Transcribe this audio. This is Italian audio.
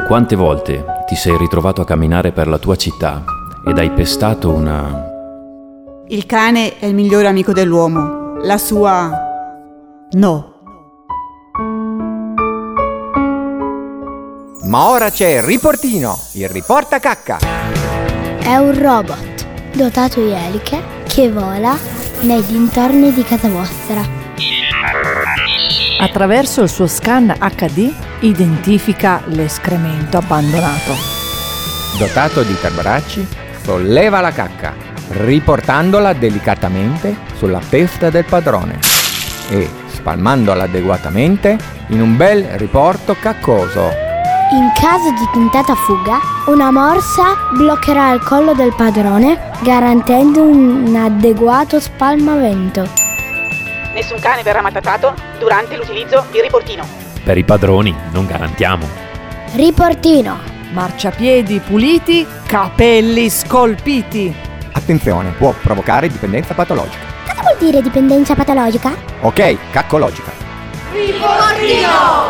Quante volte ti sei ritrovato a camminare per la tua città ed hai pestato una... Il cane è il migliore amico dell'uomo. La sua... no. Ma ora c'è il riportino, il riportacacca. È un robot dotato di eliche che vola nei dintorni di casa vostra. Attraverso il suo scan HD identifica l'escremento abbandonato. Dotato di tre bracci, solleva la cacca, riportandola delicatamente sulla testa del padrone e spalmandola adeguatamente in un bel riporto caccoso. In caso di tentata fuga, una morsa bloccherà il collo del padrone, garantendo un adeguato spalmamento. Nessun cane verrà maltrattato durante l'utilizzo di riportino. Per i padroni non garantiamo. Riportino. Marciapiedi puliti, capelli scolpiti. Attenzione, può provocare dipendenza patologica. Cosa vuol dire dipendenza patologica? Ok, caccologica. Riportino!